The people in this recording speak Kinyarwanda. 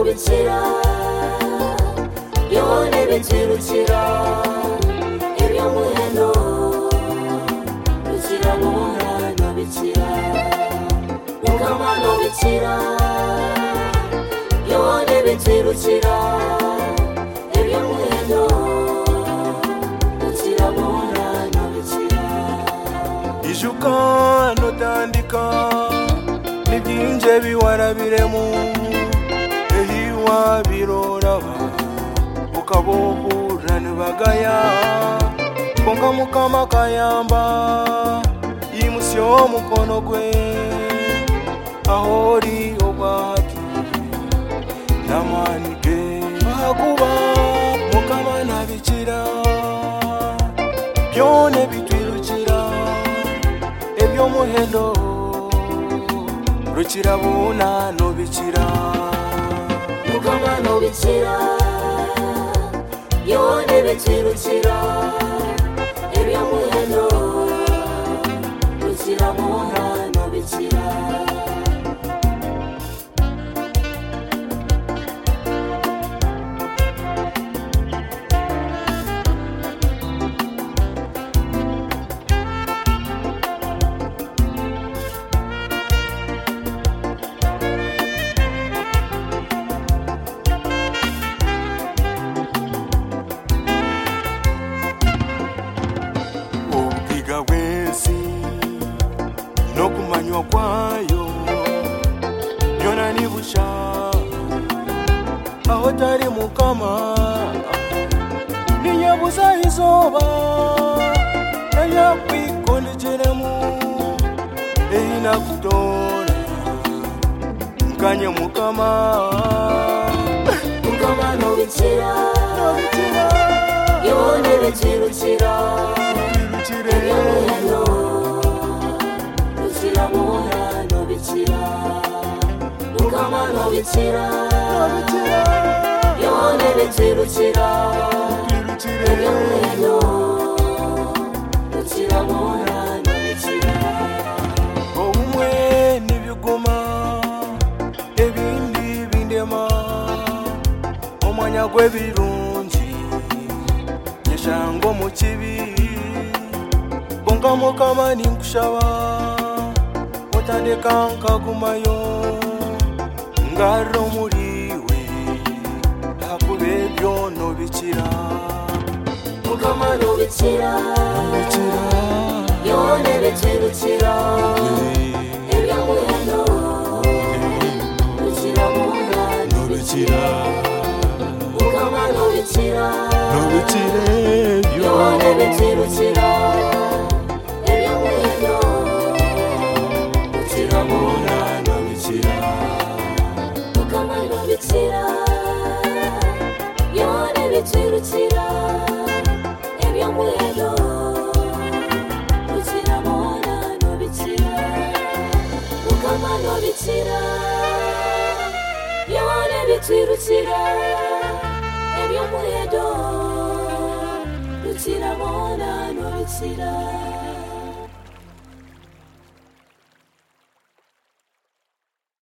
bikira yone bitirukira ibyo muhendo rukira murano bikira ukamano bikira yone bitirukira ibyo muhendo rukira murano bikira ijuka notandika nibyinje biwarabiremu ehiwa biroraba ukabohura nibagaya konga mukama kayamba yimusyo mukono gwe ahori obwaki namanige bakuba mukama nabikira byone bitwirukira ebyo muhendo rukira buna no bikira mukama no bikira yone bitirukira ibyo muhendo rukira buna no bikira no kumanywa kwayo byona nibusha aho tari mukama ninyabuza izoba nayakwikondejeremu einakutora mkanye mukama mukama no bikira yone bitirukira ibyo muhendo rukira murano bikira mukama no bikira yone bitirukira ibyo muhendo rukira murano bikira obumwe nibiguma ebindi bindema omwanya gw'ebirungi nyeshango mu kibi bonga mukama ninkushaba otandika nkagumayo ngaro muriwe hakuba ebyo no bikira mukama no bikira yone bitirukira ibyo muhendo rukira murano bikira mukama no bikira yone bitirukira ibyo muhendo rukira murano bikira mukama no bikira yone bitirukira ibyo muhendo rukira murano bikira mukama no bikira yone bitirukira ibyo muhendo rukira murano bikira